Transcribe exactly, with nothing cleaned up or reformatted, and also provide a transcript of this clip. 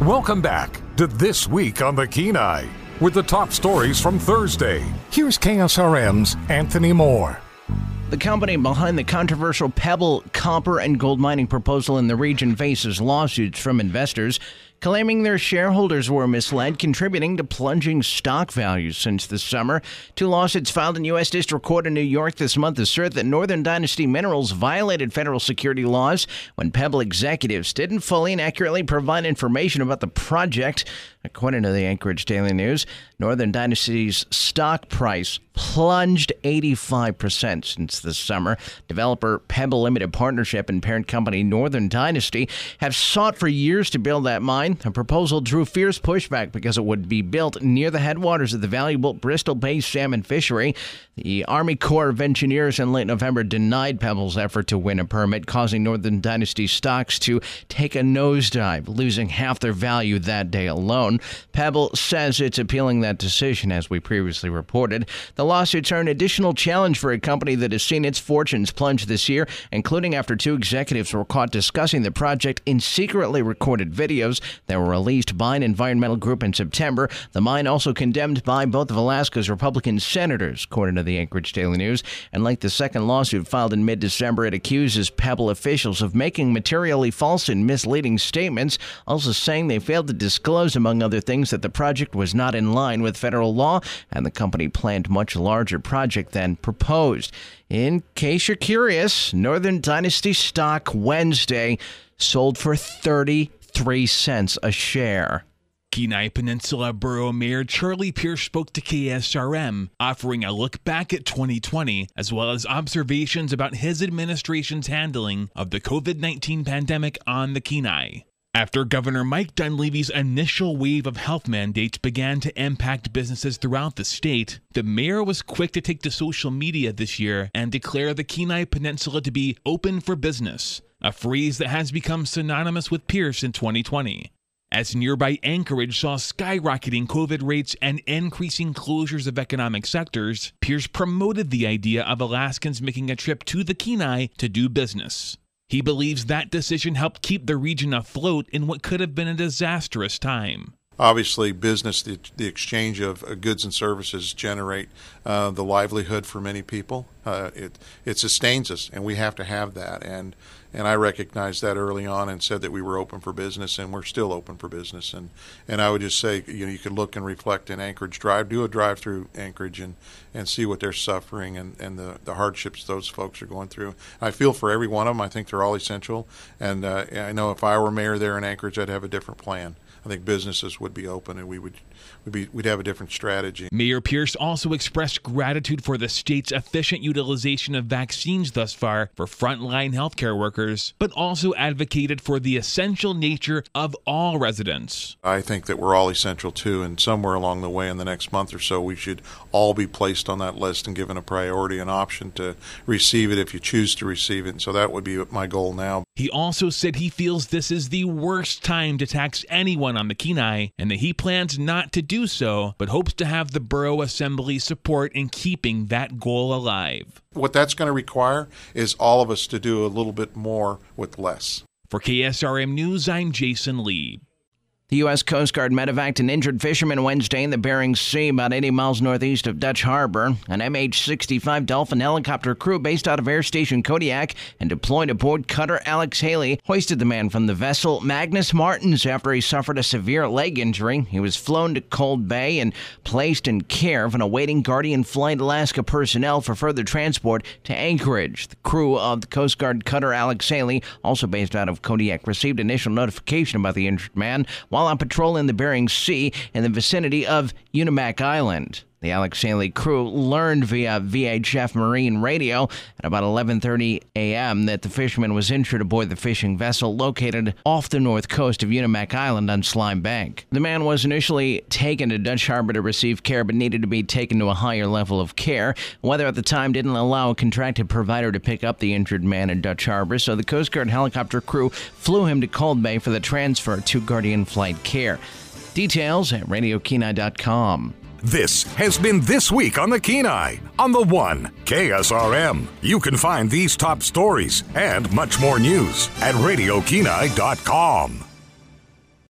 Welcome back to This Week on the Kenai with the top stories from Thursday. Here's K S R M's Anthony Moore. The company behind the controversial Pebble copper and gold mining proposal in the region faces lawsuits from investors claiming their shareholders were misled, contributing to plunging stock values since the summer. Two lawsuits filed in U S District Court in New York this month assert that Northern Dynasty Minerals violated federal security laws when Pebble executives didn't fully and accurately provide information about the project. According to the Anchorage Daily News, Northern Dynasty's stock price plunged eighty-five percent since the summer. Developer Pebble Limited Partnership and parent company Northern Dynasty have sought for years to build that mine. The proposal drew fierce pushback because it would be built near the headwaters of the valuable Bristol Bay salmon fishery. The Army Corps of Engineers in late November denied Pebble's effort to win a permit, causing Northern Dynasty stocks to take a nosedive, losing half their value that day alone. Pebble says it's appealing that decision, as we previously reported. The lawsuits are an additional challenge for a company that has seen its fortunes plunge this year, including after two executives were caught discussing the project in secretly recorded videos that were released by an environmental group in September. The mine also condemned by both of Alaska's Republican senators, according to the Anchorage Daily News. And like the second lawsuit filed in mid-December, it accuses Pebble officials of making materially false and misleading statements, also saying they failed to disclose, among other things, that the project was not in line with federal law and the company planned much larger project than proposed. In case you're curious, Northern Dynasty stock Wednesday sold for thirty-three cents a share. Kenai Peninsula Borough Mayor Charlie Pierce spoke to K S R M, offering a look back at twenty twenty, as well as observations about his administration's handling of the covid nineteen pandemic on the Kenai. After Governor Mike Dunleavy's initial wave of health mandates began to impact businesses throughout the state, the mayor was quick to take to social media this year and declare the Kenai Peninsula to be open for business, a phrase that has become synonymous with Pierce in twenty twenty. As nearby Anchorage saw skyrocketing COVID rates and increasing closures of economic sectors, Pierce promoted the idea of Alaskans making a trip to the Kenai to do business. He believes that decision helped keep the region afloat in what could have been a disastrous time. Obviously, business, the, the exchange of uh, goods and services generate uh, the livelihood for many people. Uh, it it sustains us, and we have to have that. And and I recognized that early on and said that we were open for business, and we're still open for business. And, and I would just say, you know, you could look and reflect in Anchorage Drive, do a drive through Anchorage, and, and see what they're suffering and, and the, the hardships those folks are going through. I feel for every one of them. I think they're all essential. And uh, I know if I were mayor there in Anchorage, I'd have a different plan. I think businesses would be open, and we would we'd be we'd have a different strategy. Mayor Pierce also expressed gratitude for the state's efficient utilization of vaccines thus far for frontline healthcare workers, but also advocated for the essential nature of all residents. I think that we're all essential too, and somewhere along the way in the next month or so, we should all be placed on that list and given a priority, an option to receive it if you choose to receive it. And so that would be my goal now. He also said he feels this is the worst time to tax anyone on the Kenai, and that he plans not to do so, but hopes to have the Borough Assembly support in keeping that goal alive. What that's going to require is all of us to do a little bit more with less. For K S R M News, I'm Jason Lee. The U S Coast Guard medevaced an injured fisherman Wednesday in the Bering Sea, about eighty miles northeast of Dutch Harbor. An M H sixty-five Dolphin helicopter crew based out of Air Station Kodiak and deployed aboard cutter Alex Haley hoisted the man from the vessel Magnus Martins after he suffered a severe leg injury. He was flown to Cold Bay and placed in care of an awaiting Guardian Flight Alaska personnel for further transport to Anchorage. The crew of the Coast Guard cutter Alex Haley, also based out of Kodiak, received initial notification about the injured man while on patrol in the Bering Sea in the vicinity of Unimak Island. The Alex Haley crew learned via V H F Marine radio at about eleven thirty a.m. that the fisherman was injured aboard the fishing vessel located off the north coast of Unimak Island on Slime Bank. The man was initially taken to Dutch Harbor to receive care, but needed to be taken to a higher level of care. Weather at the time didn't allow a contracted provider to pick up the injured man in Dutch Harbor, so the Coast Guard helicopter crew flew him to Cold Bay for the transfer to Guardian Flight Care. Details at radio kenai dot com. This has been This Week on the Kenai on the One K S R M. You can find these top stories and much more news at radio kenai dot com.